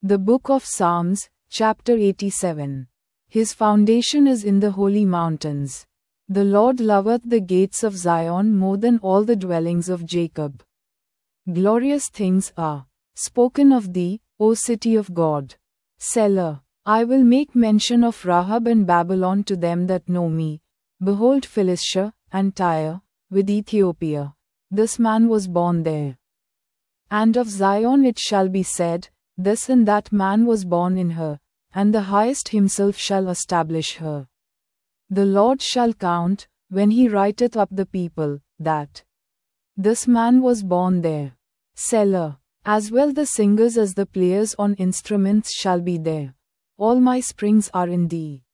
The Book of Psalms, chapter 87. His foundation is in the holy mountains. The Lord loveth the gates of Zion more than all the dwellings of Jacob. Glorious things are spoken of thee, O city of God. Selah. I will make mention of Rahab and Babylon to them that know me. Behold Philistia, and Tyre, with Ethiopia. This man was born there. And of Zion it shall be said, this and that man was born in her, and the Highest himself shall establish her. The Lord shall count, when he writeth up the people, that this man was born there. Selah. As well the singers as the players on instruments shall be there. All my springs are in thee.